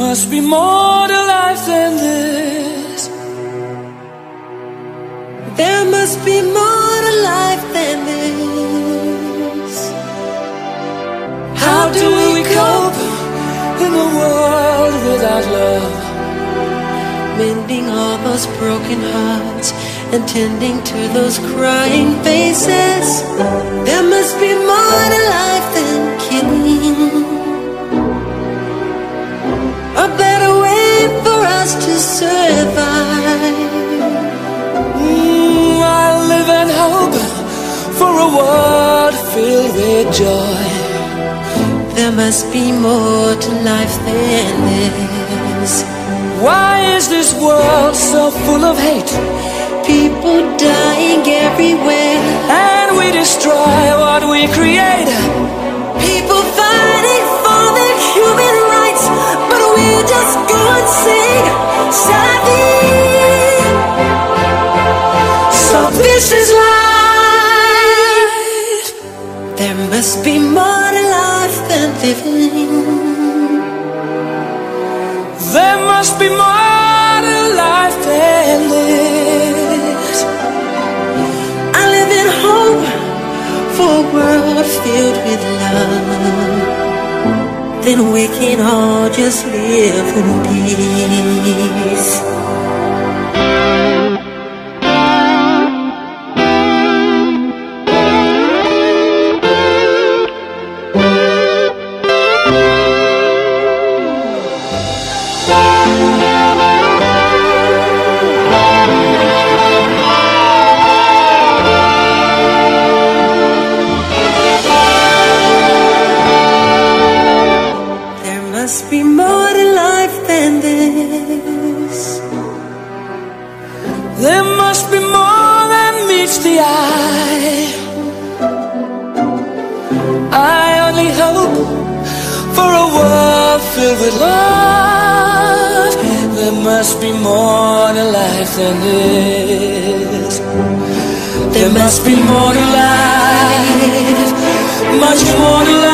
must be more to life than this. There must be more to life than this. How do we cope in a world without love? Mending all those broken hearts and tending to those crying faces. There must be more to life than killing. A better way for us to survive. I live in hope for a world filled with joy. There must be more to life than this. Why is this world so full of hate? People dying everywhere, and we destroy what we create. People fighting for their human rights, but we just go and sing Sadie. So this is life. There must be more to life than living. There must be more to life than this. I live in hope for a world filled with love. Then we can all just live in peace. Must be more to life than this. There must be more than meets the eye. I only hope for a world filled with love. There must be more to life than this. There must be more to life, much more to life.